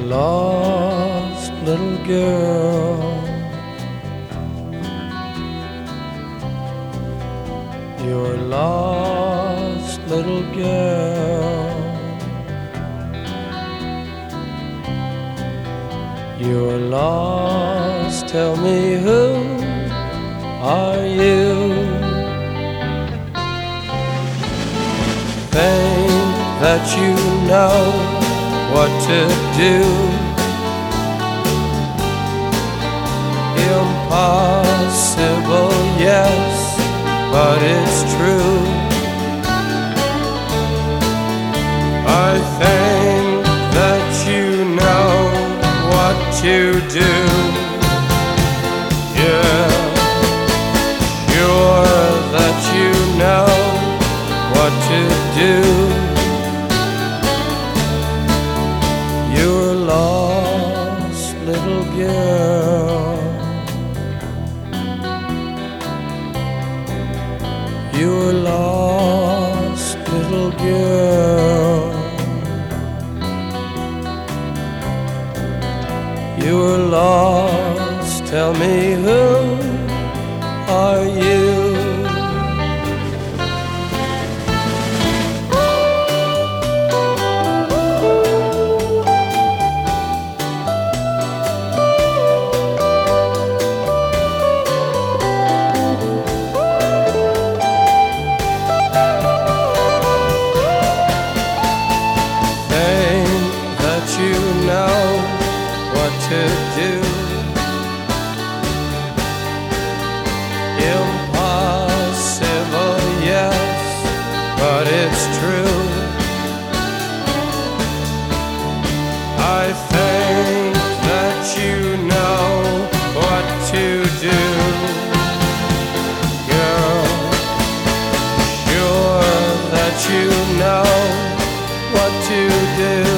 lost little girl. You're a lost little girl. You're lost, tell me who are you? Think that you know what to do. Impossible, yes, but it's true. I think that you know what to do. Yeah, sure that you know what to do. You're a lost little girl. You're a lost little girl. You're lost, tell me who are you? You know what to do. Impossible, yes, but it's true. I think that you know what to do. Girl, sure that you know what to do.